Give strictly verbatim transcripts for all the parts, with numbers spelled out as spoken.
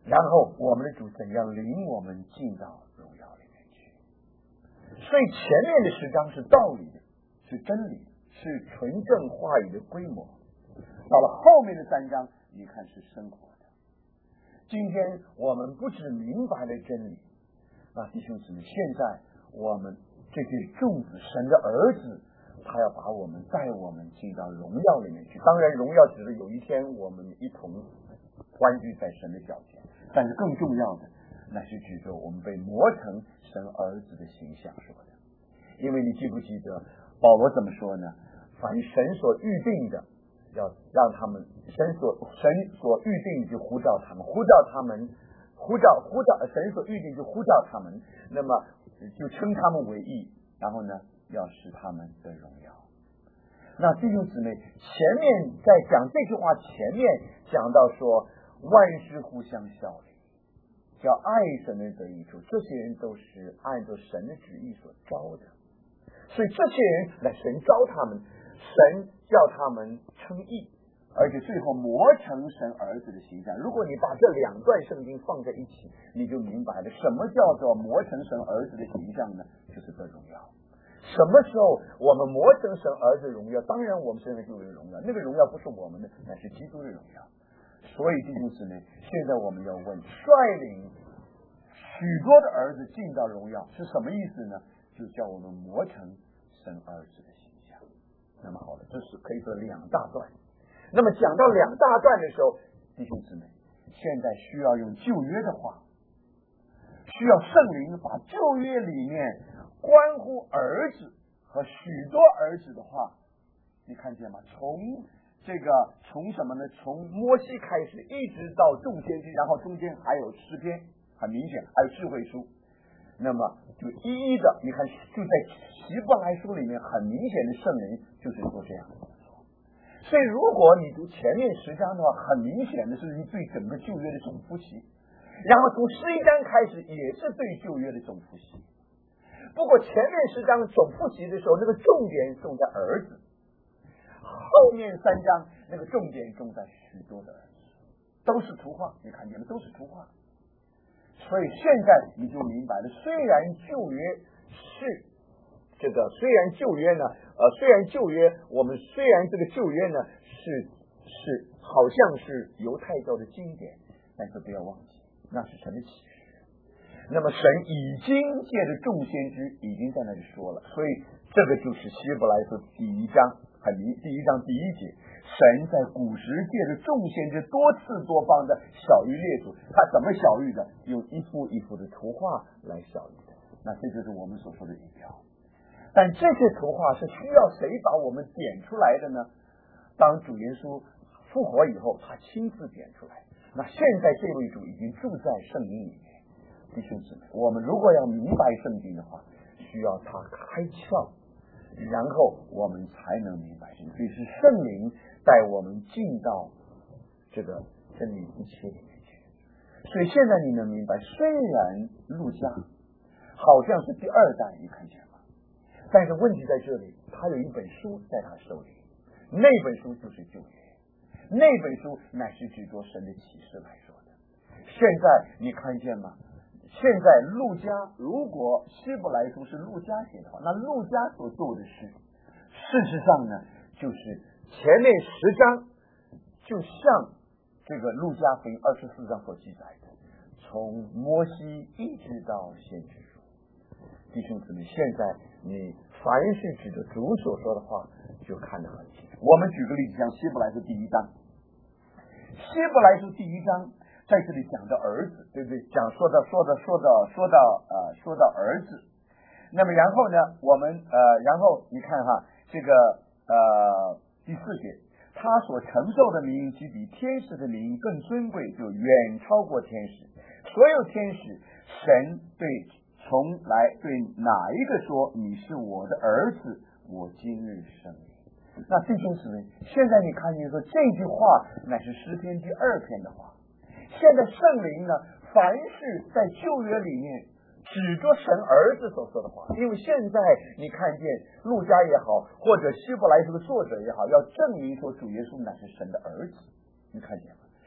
然后我们的主怎样领我们进到荣耀里面去。所以前面的十章是道理的，是真理，是纯正话语的规模。到了后面的三章，你看是生活的。今天我们不只明白了真理，那弟兄姊妹，现在我们这些众子，神的儿子，他要把我们带我们进到荣耀里面去。当然，荣耀只是有一天我们一同欢聚在神的脚前，但是更重要的，那是指着我们被磨成神儿子的形象说的。因为你记不记得保罗怎么说呢？凡神所预定的，要让他们神所神所预定就呼召他们，呼召他们，呼召呼召神所预定就呼召他们，那么就称他们为义，然后呢，要使他们得荣耀。那弟兄姊妹，前面在讲这句话前面讲到说，万事互相效力，叫爱神的人得益处，这些人都是按照神的旨意所招的。所以这些人来神招他们，神叫他们称义，而且最后磨成神儿子的形象。如果你把这两段圣经放在一起，你就明白了什么叫做磨成神儿子的形象呢？就是得荣耀。什么时候我们磨成神儿子荣耀？当然我们身上就有荣耀，那个荣耀不是我们的，乃是基督的荣耀。所以弟兄姊妹，现在我们要问，率领许多的儿子进到荣耀是什么意思呢？就叫我们磨成神儿子的形象。那么好了，这是可以说两大段。那么讲到两大段的时候，弟兄姊妹，现在需要用旧约的话，需要圣灵把旧约里面关乎儿子和许多儿子的话，你看见吗？从这个从什么呢？从摩西开始一直到众先知，然后中间还有诗篇，很明显还有智慧书。那么就一一的，你看就在希伯来书里面很明显的圣灵就是做这样的工作。所以如果你读前面十章的话，很明显的是你对整个旧约的总复习，然后从十一章开始也是对旧约的总复习。不过前面十章总复习的时候，那个重点重在儿子，后面三章那个重点重在许多的儿子，都是图画，你看见了，都是图画。所以现在你就明白了，虽然旧约是这个，虽然旧约呢，呃，虽然旧约我们虽然这个旧约呢是是好像是犹太教的经典，但是不要忘记，那是神的启示。那么神已经借着众先知已经在那里说了，所以这个就是希伯来书第一章，很明，第一章第一节，神在古时借着众先知多次多方的晓谕列祖，他怎么晓谕的？用一幅一幅的图画来晓谕的。那这就是我们所说的预表。但这些图画是需要谁把我们点出来的呢？当主耶稣复活以后，他亲自点出来。那现在这位主已经住在圣灵里面。弟兄姊妹，我们如果要明白圣经的话，需要他开窍，然后我们才能明白圣经。所以是圣灵带我们进到这个真理一切里面去。所以现在你能明白，虽然路加好像是第二代，你看见吗？但是问题在这里，他有一本书在他手里，那本书就是旧约，那本书乃是指着神的启示来说的。现在你看见吗？现在路加，如果希伯来书是路加写的话，那路加所做的事，事实上呢，就是前面十章就像这个路加福音二十四章所记载的，从摩西一直到先知书。弟兄姊妹，现在你凡是指着主所说的话，就看得很清楚。我们举个例子，像希伯来书第一章，希伯来书第一章。在这里讲到儿子，对不对？讲说到说到说到说到呃说到儿子，那么然后呢，我们呃然后你看哈，这个呃第四节，他所承受的名即比天使的名更尊贵，就远超过天使。所有天使，神对从来对哪一个说你是我的儿子，我今日生你？那弟兄姊妹，现在你看见说这句话乃是诗篇第二篇的话。现在圣灵呢，凡是在旧约里面指着神儿子所说的话，因为现在你看见路加也好，或者希伯来书的作者也好，要证明说主耶稣乃是神的儿子，你看见吗？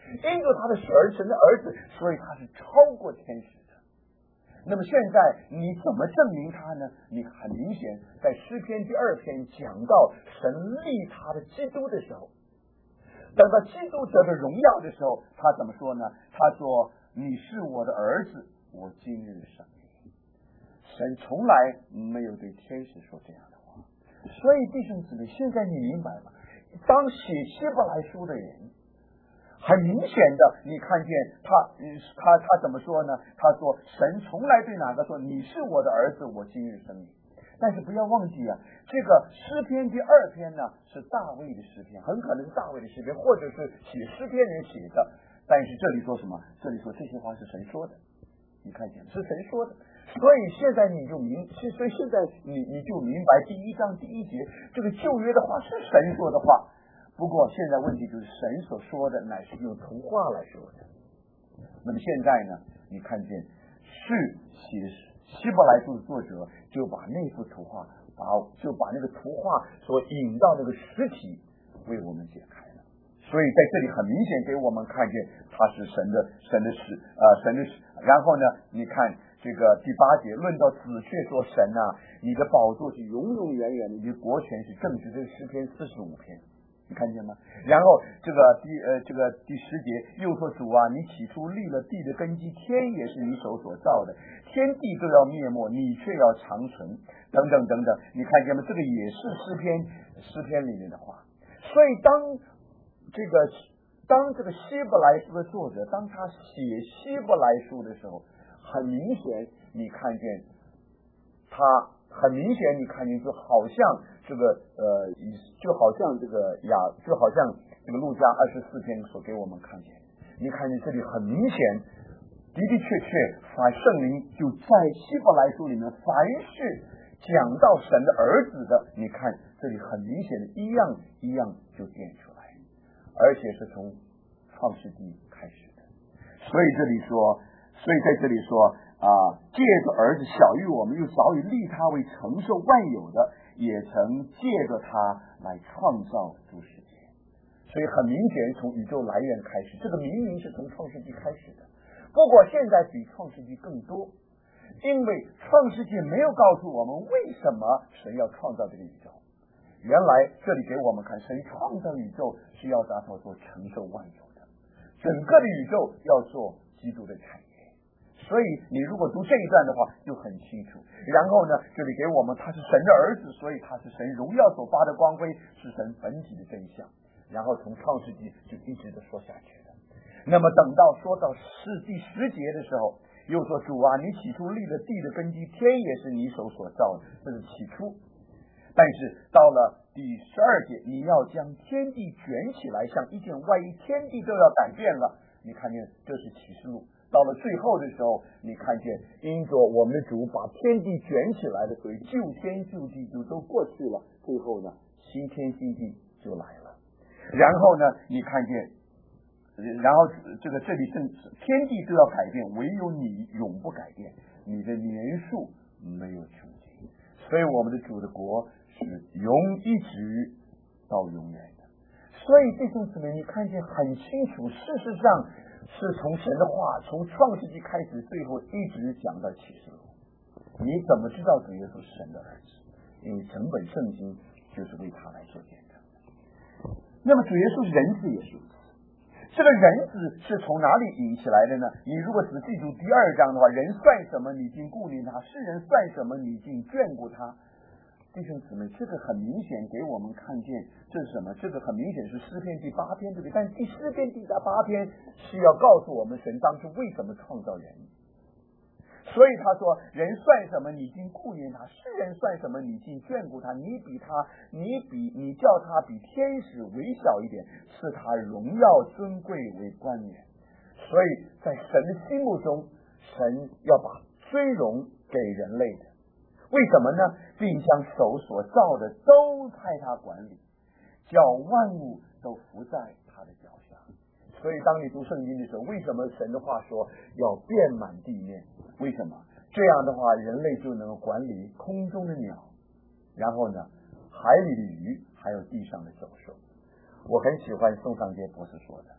因着他的儿神的儿子，所以他是超过天使的。那么现在你怎么证明他呢？你很明显在诗篇第二篇讲到神立他的基督的时候，等到基督得的荣耀的时候，他怎么说呢？他说你是我的儿子，我今日生你。神从来没有对天使说这样的话。所以弟兄姊妹，现在你明白吗？当写希伯来书的人很明显的，你看见他，他他怎么说呢？他说神从来对哪个说你是我的儿子，我今日生你。但是不要忘记啊，这个诗篇第二篇呢是大卫的诗篇，很可能是大卫的诗篇，或者是写诗篇人写的。但是这里说什么？这里说这些话是神说的，你看见是神说的。所以现在你就明，所以现在你你就明白第一章第一节这个旧约的话是神说的话。不过现在问题就是神所说的乃是用图画来说的。那么现在呢，你看见是写希伯来书的作者就把那幅图画，把就把那个图画所引到那个实体为我们解开了。所以在这里很明显给我们看见他是神的神的使呃神的使。然后呢，你看这个第八节论到子却说神啊，你的宝座是永永远远的，你的国权是正直。这是诗篇四十五篇。你看见吗？然后这个第呃这个第十节又说主啊，你起初立了地的根基，天也是你手所造的，天地都要灭没，你却要长存，等等等等。你看见吗？这个也是诗篇诗篇里面的话。所以当这个当这个希伯来书的作者当他写希伯来书的时候，很明显你看见他很明显你看见就好像这个呃，就好像这个雅，就好像这个路加二十四篇所给我们看见，你看见这里很明显，的的确确，凡圣灵就在希伯来书里面，凡是讲到神的儿子的，你看这里很明显的一样一样就点出来，而且是从创世纪开始的。所以这里说，所以在这里说啊，借着儿子小于我们，又早已立他为承受万有的，也曾借着他来创造诸世界。所以很明显从宇宙来源开始，这个明明是从创世纪开始的，不过现在比创世纪更多，因为创世纪没有告诉我们为什么神要创造这个宇宙。原来这里给我们看，神创造宇宙是要打造做承受万有的，整个的宇宙要做基督的产业。所以你如果读这一段的话就很清楚。然后呢，这里给我们他是神的儿子，所以他是神荣耀所发的光辉，是神本体的真相。然后从创世纪就一直的说下去的。那么等到说到是第十节的时候，又说主啊，你起初立了地的根基，天也是你手所造的，这是起初。但是到了第十二节，你要将天地卷起来，像一件外衣，天地都要改变了。你看见这是启示录。到了最后的时候，你看见因着我们的主把天地卷起来的，所以旧天旧地就都过去了，最后呢新天新地就来了。然后呢你看见然后这个这里正天地都要改变，唯有你永不改变，你的年数没有穷尽，所以我们的主的国是永一直到永远的。所以弟兄姊妹，你看见很清楚，事实上是从神的话，从创世纪开始，最后一直讲到启示录。你怎么知道主耶稣是神的儿子？因为整本圣经就是为他来做见证。那么主耶稣人子也是如此。这个人子是从哪里引起来的呢？你如果只记住第二章的话，人算什么你竟顾念他，世人算什么你竟眷顾他。弟兄姊妹，这个很明显给我们看见这是什么？这个很明显是诗篇第八篇，对不对？但第诗篇第八篇是要告诉我们神当初为什么创造人。所以他说，人算什么你竟顾念他，世人算什么你竟眷顾他，你比他你比你叫他比天使微小一点，赐他荣耀尊贵为冠冕。所以在神的心目中，神要把尊荣给人类的，为什么呢？并将手所造的都派他管理，叫万物都伏在他的脚下。所以当你读圣经的时候，为什么神的话说要遍满地面？为什么？这样的话人类就能管理空中的鸟，然后呢海里的鱼，还有地上的走兽。我很喜欢宋尚杰博士说的，他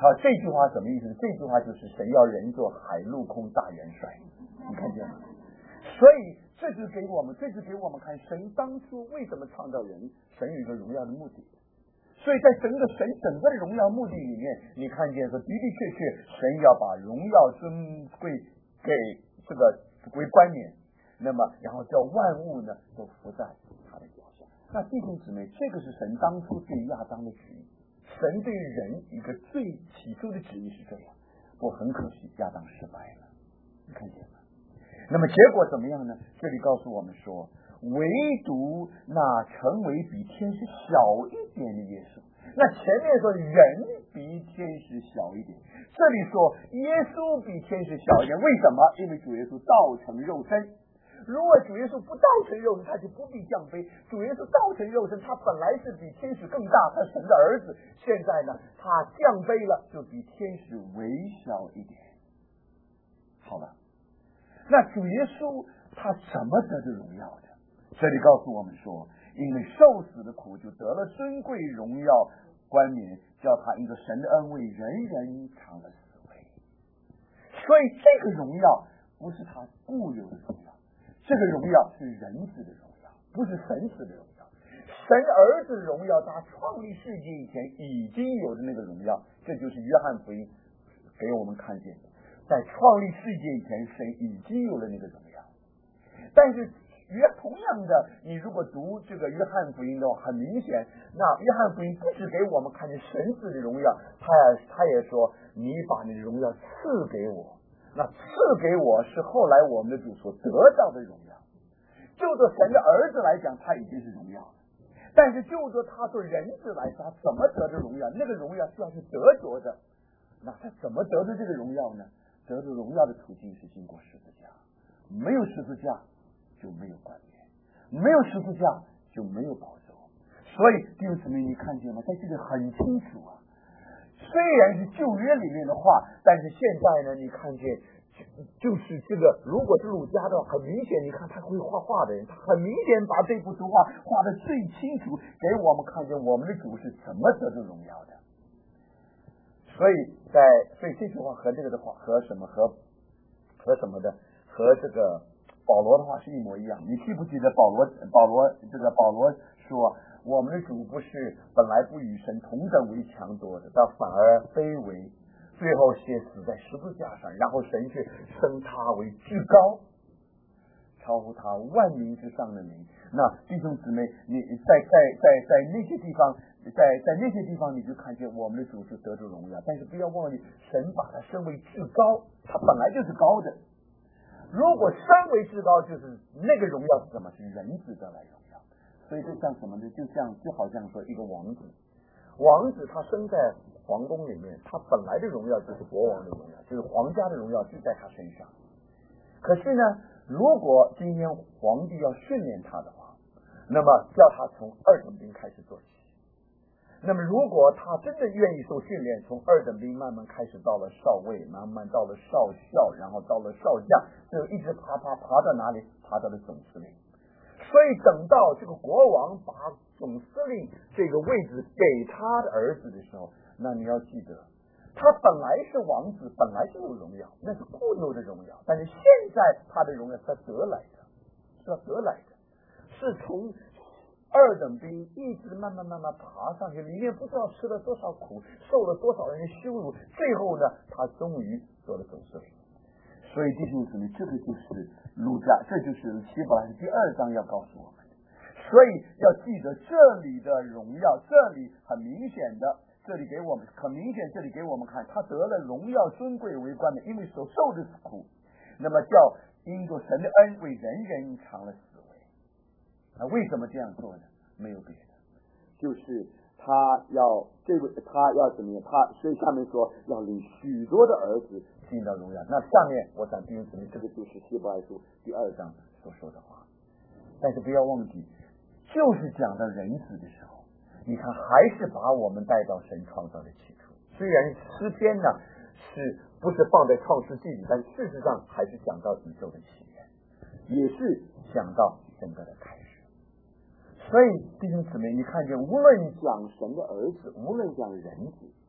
好，这句话什么意思？这句话就是神要人做海陆空大元帅，你看见吗？所以这是给我们，这是给我们看神当初为什么创造人，神有一个荣耀的目的。所以在整个神整个的荣耀目的里面，你看见说的的确确，神要把荣耀尊贵给这个为冠冕，那么然后叫万物呢都伏在他的脚下。那弟兄姊妹，这个是神当初对亚当的旨意。神对人一个最起初的旨意是这样，不过很可惜亚当失败了，你看见吗？那么结果怎么样呢？这里告诉我们说，唯独那成为比天使小一点的耶稣。那前面说人比天使小一点，这里说耶稣比天使小一点，为什么？因为主耶稣道成肉身。如果主耶稣不道成肉身，他就不必降卑。主耶稣道成肉身，他本来是比天使更大，他是神的儿子。现在呢，他降卑了，就比天使微小一点。好了，那主耶稣他怎么得着荣耀的？这里告诉我们说，因为受死的苦，就得了尊贵荣耀冠冕，叫他因着神的恩惠，人人尝了死味。所以这个荣耀不是他固有的荣耀，这个荣耀是人子的荣耀，不是神子的荣耀。神儿子的荣耀，他创立世界以前已经有的那个荣耀，这就是约翰福音给我们看见的。在创立世界以前，神已经有了那个荣耀。但是约同样的，你如果读这个约翰福音的话，很明显，那约翰福音不只给我们看见神子的荣耀，他也他也说，你把你的荣耀赐给我。那赐给我是后来我们的主所得到的荣耀。就着神的儿子来讲，他已经是荣耀了。但是就着他做人子来说，他怎么得的荣耀？那个荣耀需要是得着的。那他怎么得的这个荣耀呢？得着荣耀的途径是经过十字架，没有十字架就没有冠冕，没有十字架就没有宝座。所以弟兄姊妹，你看见吗？在这里很清楚啊。虽然是旧约里面的话，但是现在呢，你看见就是这个，如果是儒家的话，很明显，你看他会画画的人，他很明显把这幅图画画得最清楚，给我们看见我们的主是怎么得着荣耀的。所以在所以这句话和这个的话和什么和和什么的和这个保罗的话是一模一样。你记不记得保罗保罗这个保罗说，我们的主不是本来不与神同等为强夺的，但反而卑微，最后却死在十字架上，然后神却升他为至高，超乎他万民之上的名。那弟兄姊妹，你在在在在那些地方，在在那些地方，你就看见我们的主是得着荣耀。但是不要忘记，神把他升为至高，他本来就是高的。如果升为至高，就是那个荣耀是什么？是人子得来荣耀。所以就像什么呢？就像就好像说一个王子，王子他生在皇宫里面，他本来的荣耀就是国王的荣耀，就是皇家的荣耀就在他身上。可是呢，如果今天皇帝要训练他的话，那么叫他从二等兵开始做起。那么如果他真的愿意受训练，从二等兵慢慢开始到了少尉，慢慢到了少校，然后到了少将，最后一直爬爬爬到哪里？爬到了总司令。所以等到这个国王把总司令这个位置给他的儿子的时候，那你要记得，他本来是王子，本来就有荣耀，那是固有的荣耀。但是现在他的荣耀是他得来的，是他得来的，是从二等兵一直慢慢慢慢爬上去，里面不知道吃了多少苦，受了多少人的羞辱，最后呢，他终于做了总司令。所以弟兄姊妹，这个就是路加，这就是希伯来书第二章要告诉我们的。所以要记得这里的荣耀，这里很明显的，这里给我们很明显，这里给我们看，他得了荣耀尊贵为冠冕，因为所受的苦，那么叫因着神的恩为人人尝了死味。那为什么这样做呢？没有别的，就是他要这个他要怎么样？他所以下面说要领许多的儿子进到荣耀。那下面我想弟兄姊妹，这个就是希伯来书第二章所说的话。但是不要忘记，就是讲到人子的时候，你看还是把我们带到神创造的起初。虽然诗篇呢是不是放在创世纪里，但事实上还是讲到宇宙的起源，也是讲到整个的开始。所以弟兄姊妹，你看见无论讲神的儿子，无论讲人子，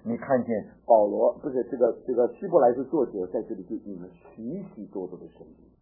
你看见保罗不是这个这个希伯来书作者在这里就引了许许多多的圣经，